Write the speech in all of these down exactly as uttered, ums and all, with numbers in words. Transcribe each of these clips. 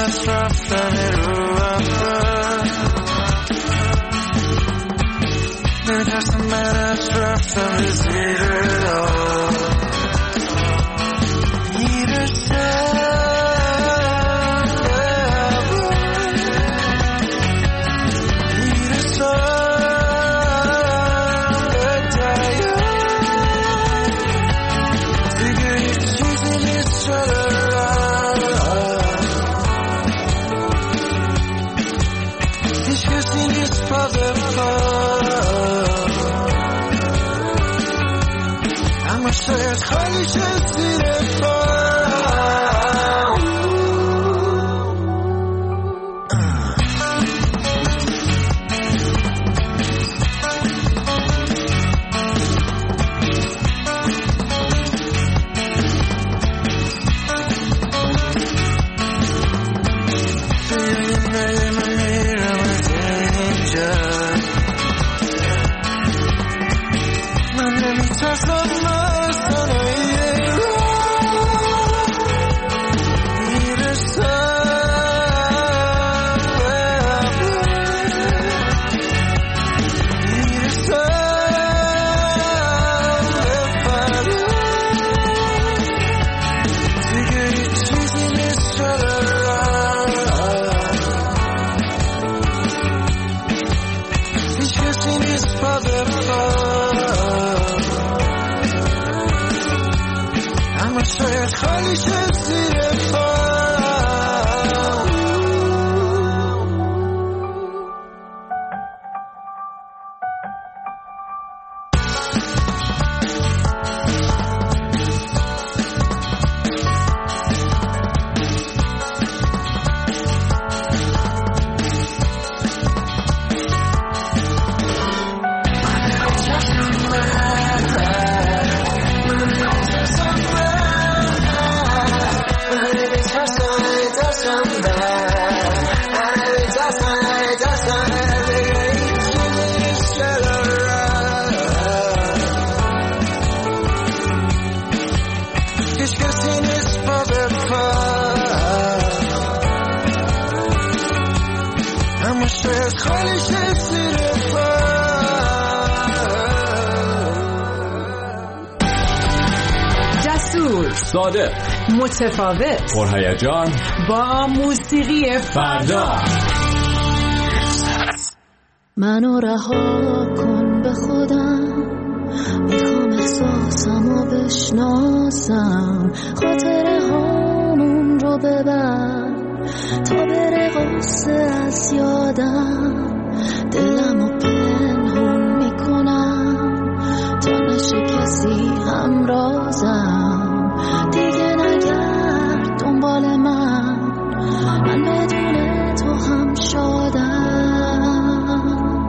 دست رفتن رو اول نمیترسم من از رفتن به زیر دار میرسم شاید خالی شد زیر صادق، متفاوت، پرهیجان، با موسیقی فردا. منو رها کن به خودم، میخوام احساسمو بشناسم، خاطره هامون رو ببر تا بره قصه از یادم، دلمو پنهون میکنم تا نشه کسی همرازم، دیگه نگرد دنبال من، من بدون تو هم شادم،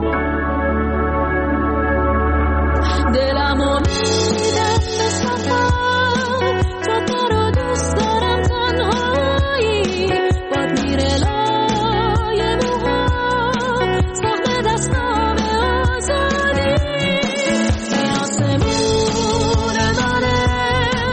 دلمو میدم به سفر، تو برو دوست دارم تنهایی، باد میره لای موها، ساخت دستام آزادی، این آسمون منه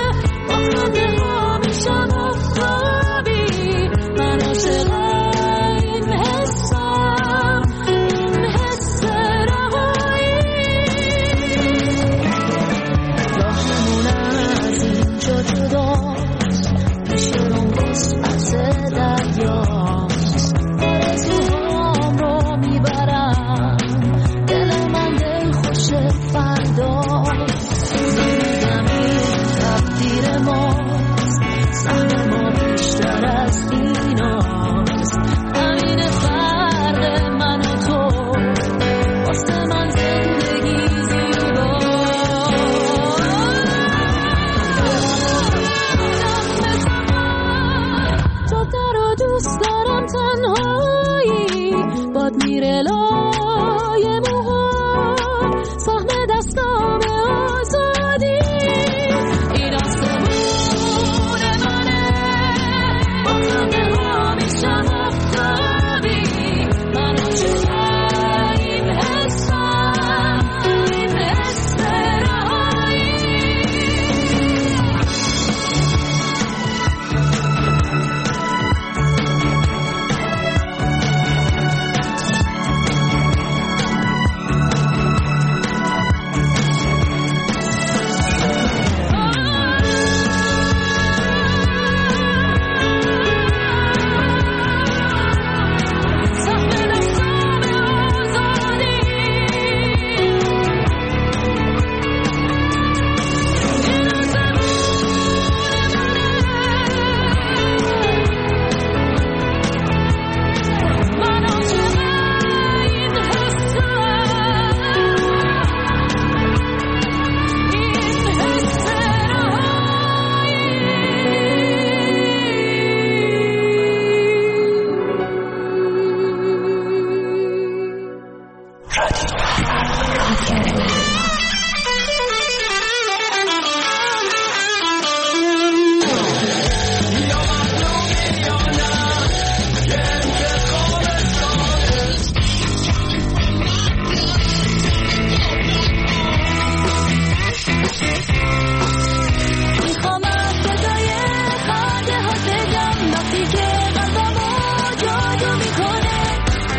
میخوام صدای خنده ها بگم وقتی که قلبمو جادو میکنه.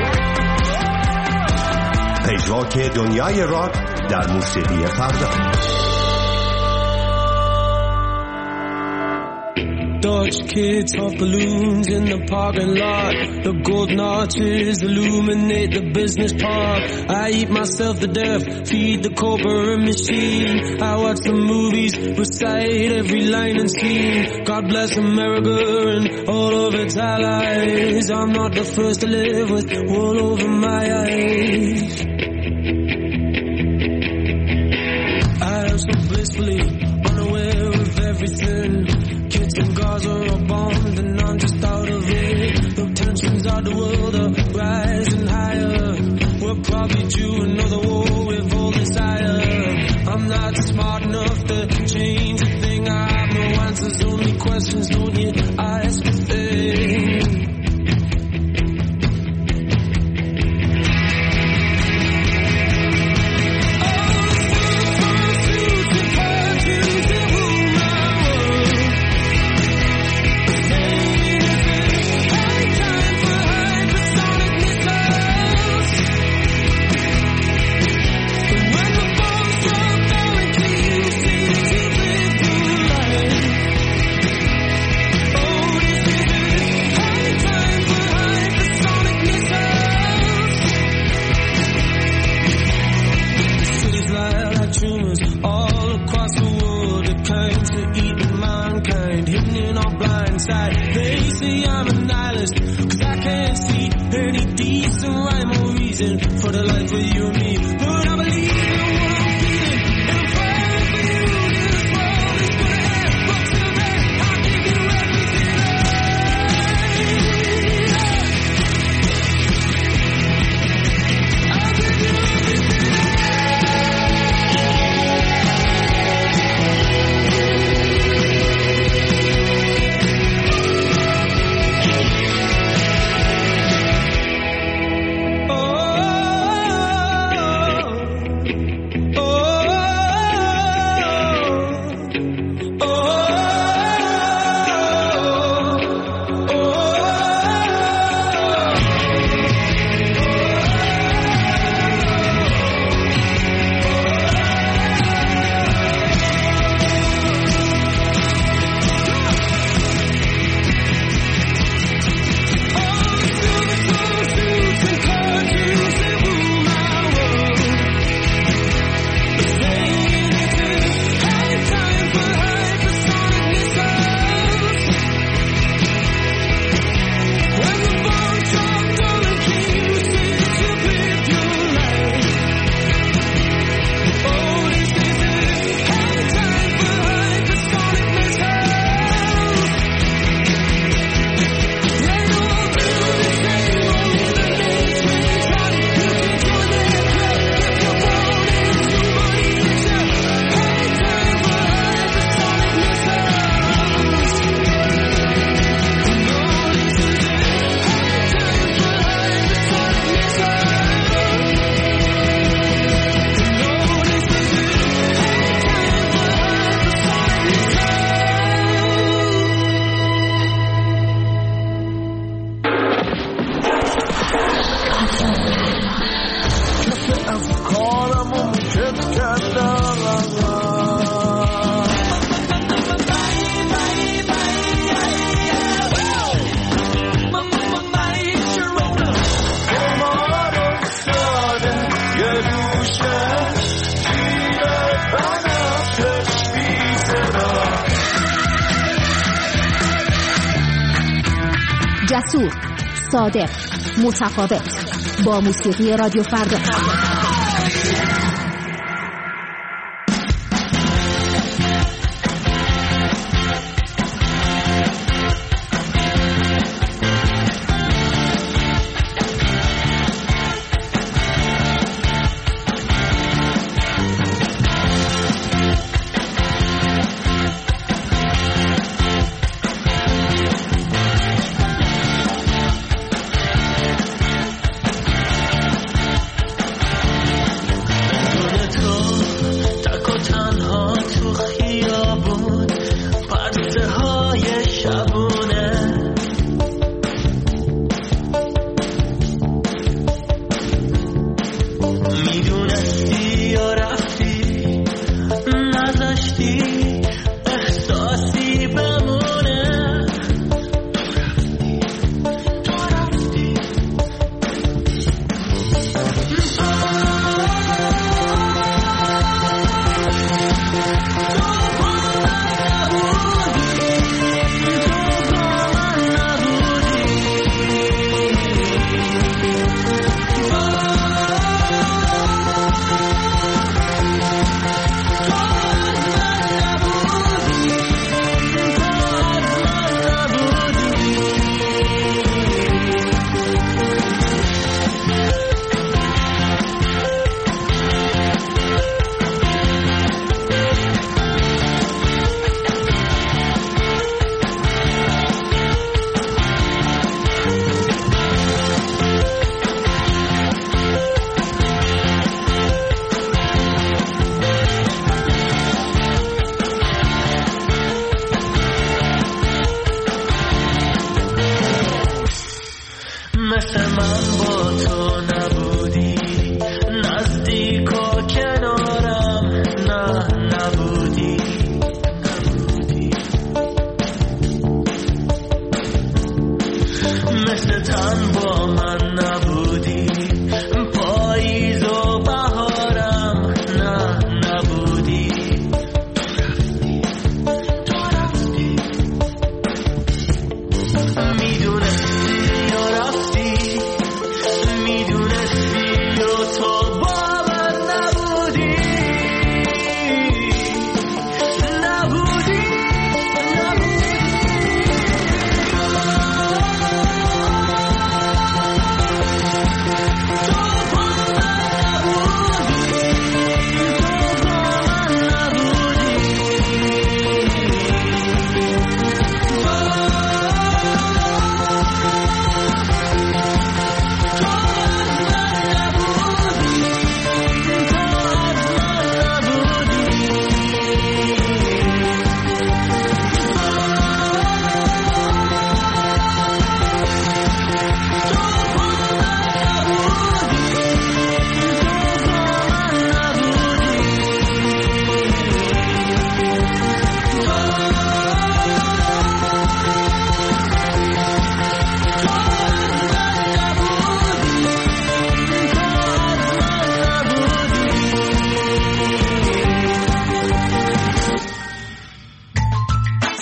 پژواک دنیای راک در موسیقی فردا. Dodge kids off balloons in the parking lot. The golden arches illuminate the business park. I eat myself to death, feed the corporate machine. I watch the movies, recite every line and scene. God bless America and all of its allies. I'm not the first to live with wool over my eyes. I am so blissfully unaware of everything. Kids and Gaza are bombed and I'm just out of it. The tensions of the world are rising higher. We're probably due another war with all desire. I'm not smart enough to change a thing. I have no answers, only questions. Don't you ask a thing. They say I'm a nihilist, cause I can't see any decent rhyme or reason for the life of you and me. But I believe in what I'm feeling, and I'm fighting for you. This world is gonna end, but till then, I'll give you everything I'll give you everything جسور، صادق، متفاوت با موسیقی رادیو فردا.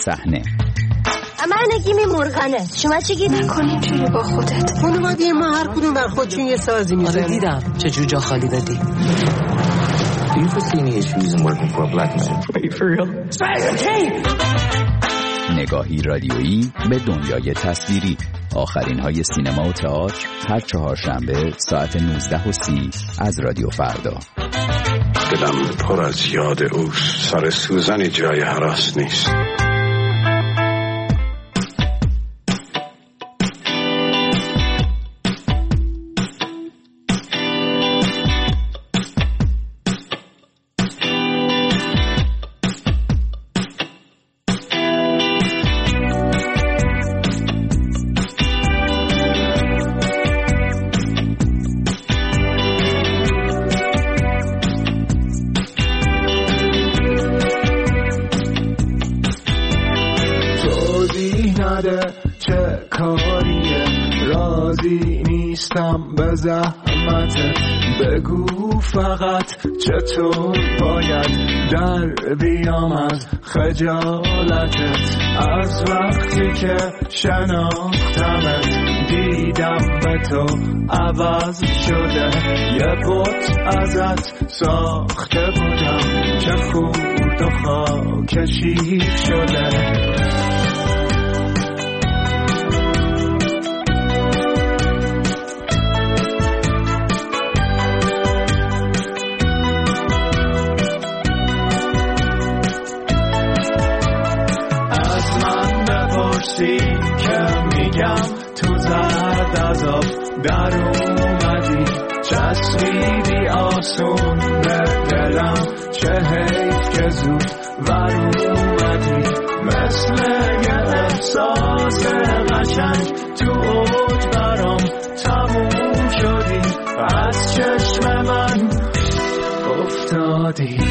صحنه. من نگیم مرغنه. شما چی گید نکنی جوری با خودت خانواده ما هر کدوم بر خودشون یه سازی میزنن. آره دیدم چجور جا خالی بدی. Do you foresee any issues in working for a black man? Are you for real? نگاهی رادیویی به دنیای تصویری. آخرین های سینما و تئاتر هر چهارشنبه ساعت نوزده و سی از رادیو فردا. دلم پر از یاد اوست. سر سوزنی جای هراس نیست. چه کاریه راضی نیستم به زحمتت بگو فقط چطور باید در بیام از خجالتت از وقتی که شناختمت دیدم به تو عوض شده یه بت ازت ساخته بودم که خورد و خاکشی شده که میگم تو زرد از آب در اومدی چسبیدی آسون به دلم چه حیف که زود ور اومدی مثل یه احساس قشنگ تو اوج برام تموم شدی از چشم من افتادی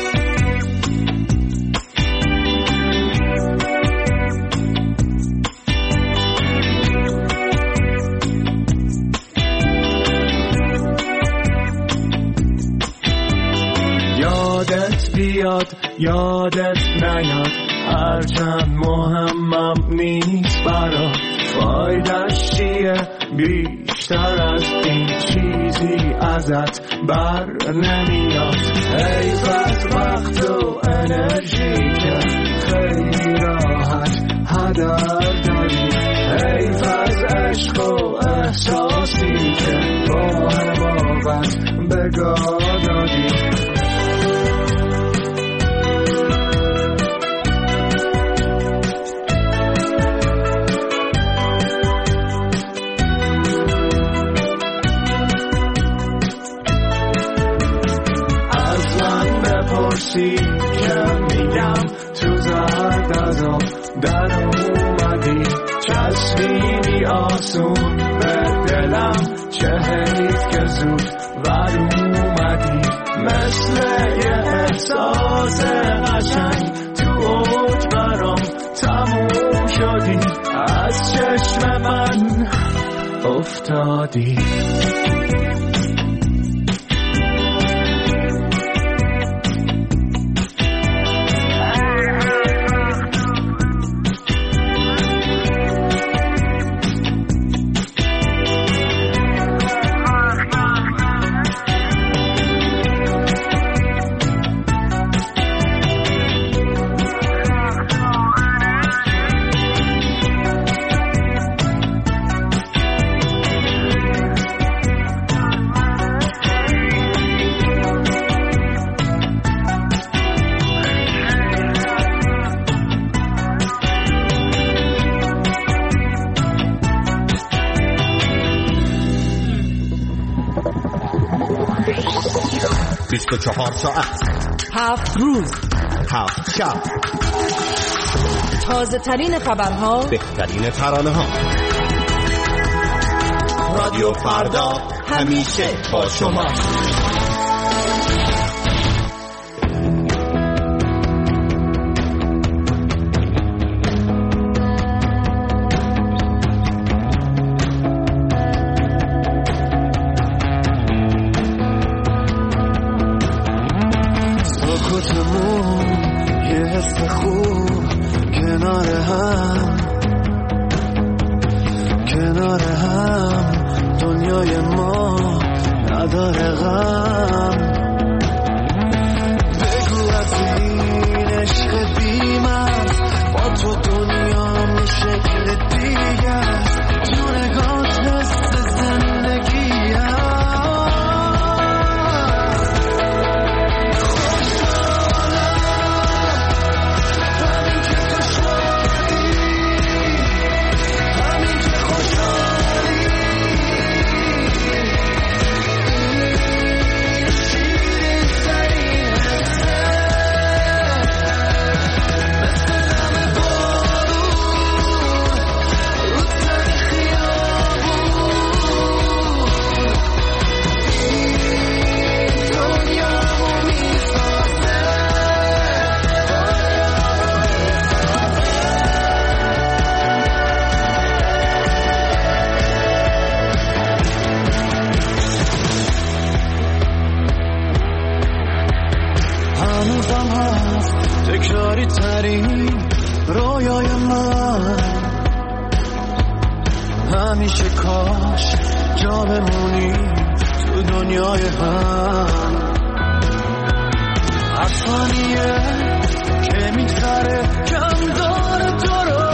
یاد یادت نیاد هرچند مهمم نیست برات فایدش چیه بیشتر از این چیزی ازت بر نمیاد حیف از وقت و انرژی که خیلی راحت هدر داری حیف از عشق و احساسی که با حماقت بگاه دادی که میگم تو زرد از آب در اومدی چسبیدی آسون به دلم چه حیف که زود ور اومدی مثل یه احساس قشنگ تو اوج برام تموم شدی از چشم من افتادی بیست و چهار ساعت هفت روز هفت شب تازه ترین خبرها بهترین ترانه ها رادیو فردا همیشه با شما کنار هم کنار هم دنیای ما نداره غم بگو از این عشق بی‌مرز با تو دنیا یه شکل دیگه است تو نگات حس زندگی هست تکراری ترین رویای من همیشه کاش جا بمونی تو دنیای هم هر ثانیه که میگذره کم داره تو رو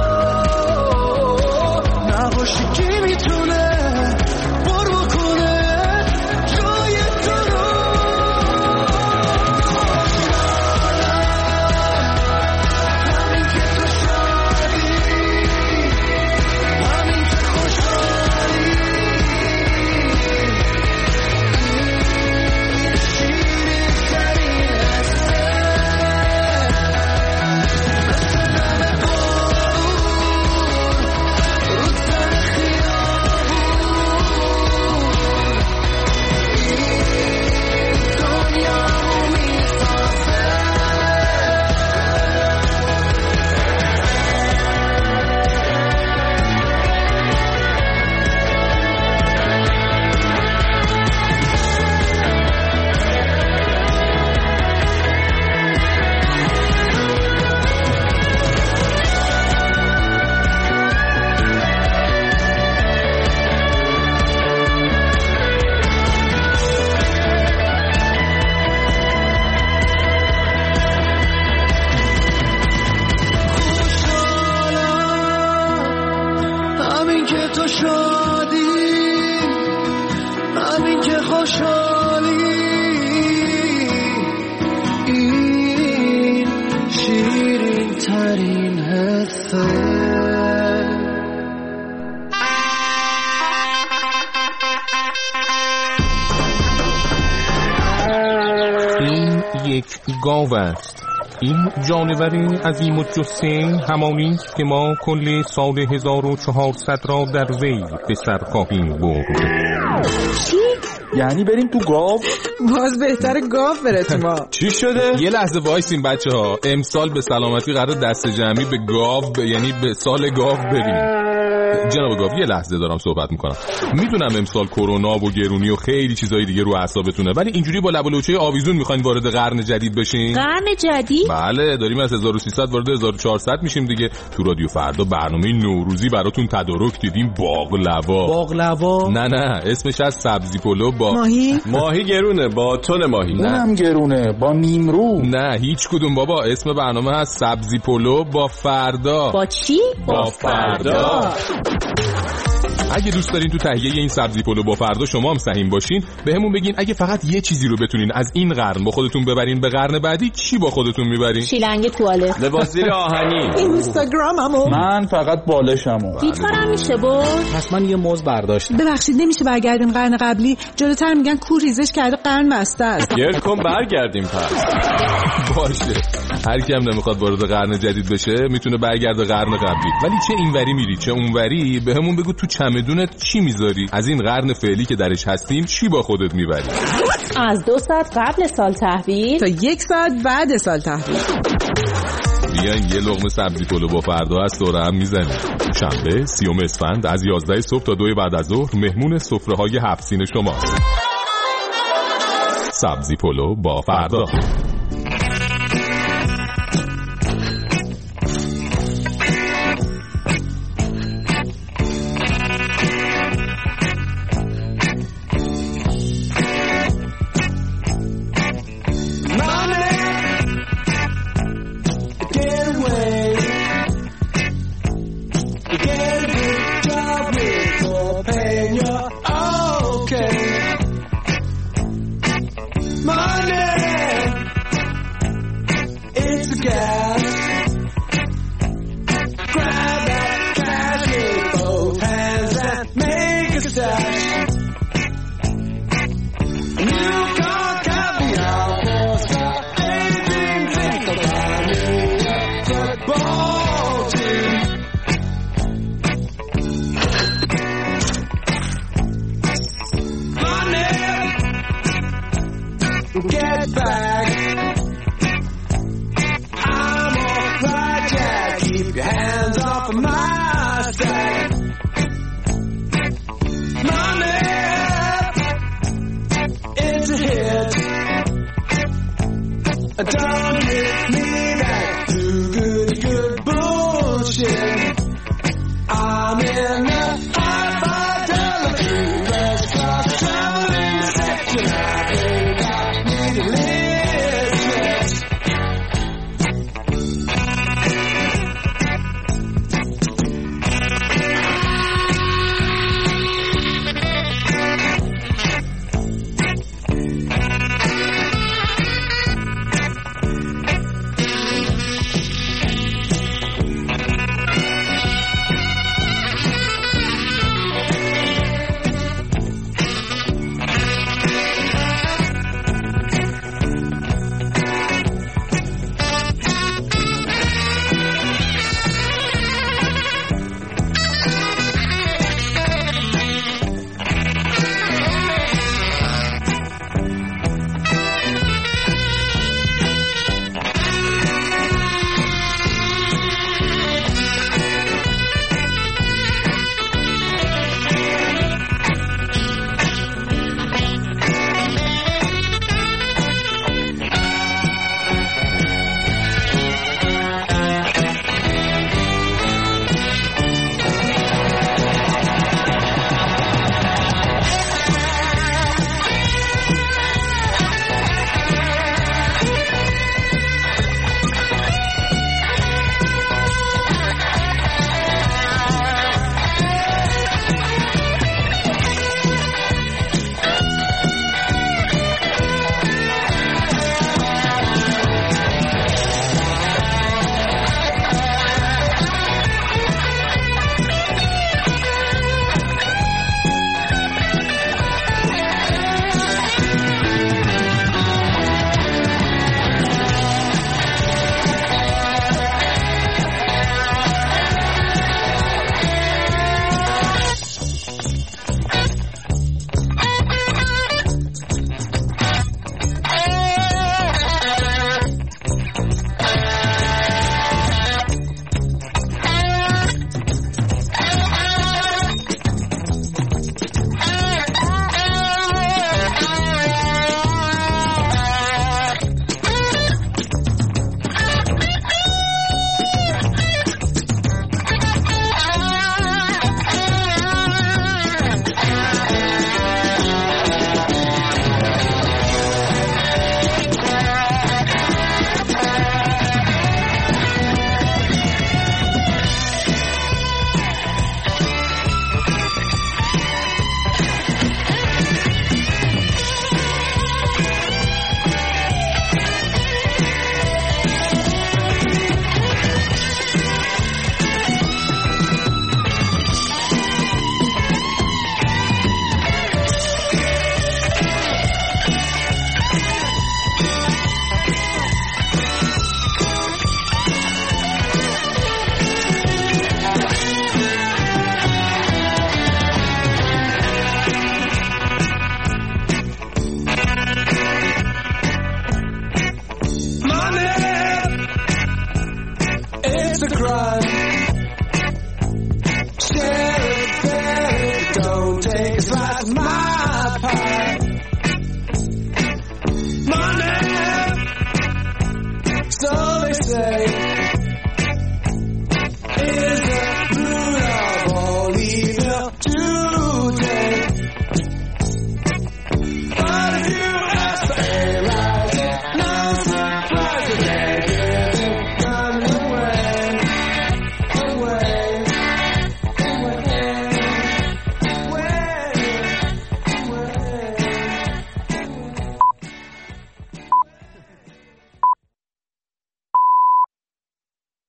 نباشی کی میتونه پر بکنه جای تو رو گاو است. این جانور عظیم الجثه همانی است که ما کل سال هزار و چهارصد را در وی به سر خواهیم برد. چی؟ یعنی بریم تو گاو؟ باز بهتره گاو بره تو ما. چی شده؟ یه لحظه وایسین بچه ها. امسال به سلامتی قرار دست جمعی به گاو ب... یعنی به سال گاو بریم. جناب گاو یه لحظه دارم صحبت میکنم. میدونم امسال کرونا و گرونی و خیلی چیزای دیگه رو اعصابتونه، ولی اینجوری با لب و لوچه آویزون میخواین وارد قرن جدید بشین؟ قرن جدید؟ بله، داریم از هزار و سیصد وارد هزار و چهارصد میشیم دیگه. تو رادیو فردا برنامه نوروزی براتون تدارک دیدیم. باقلوا. باقلوا؟ نه نه، اسمش از سبزی پلو با ماهی. ماهی گرونه با تن ماهی. اونم گرونه با نیمرو. نه هیچ کدوم بابا، اسم برنامه از سبزی پلو با فردا. با چی؟ با فردا. اگه دوست دارین تو تهیه این سبزی پلو با فردا شما هم سهیم باشین، بهمون بگین اگه فقط یه چیزی رو بتونین از این قرن با خودتون ببرین به قرن بعدی، چی با خودتون میبرین؟ شیلنگ توالت، لباس زیر آهنی، اینستاگراممو. من فقط بالشمو. گیتارم میشه بود؟ پس من یه موز برداشتم. ببخشید نمیشه برگردیم قرن قبلی؟ جلوتر میگن کور ریزش کرده قرن بسته است. گرد کن برگردیم پس. باشه، هر کی هم نمیخواد وارد قرن جدید بشه میتونه برگرده قرن قبلی. ولی چه اینوری میری چه اونوری، بهمون بگو تو چمدونت چی میذاری؟ از این قرن فعلی که درش هستیم چی با خودت میبری؟ از دو ساعت قبل سال تحویل تا یک ساعت بعد سال تحویل. بیاین یه لقمه سبزی پلو با فردا از دوره هم میزنیم. شنبه سیوم اسفند از یازده صبح تا دو بعد از ظهر مهمون سفره های هفت سین شماست. سبزی پلو با فردا. Get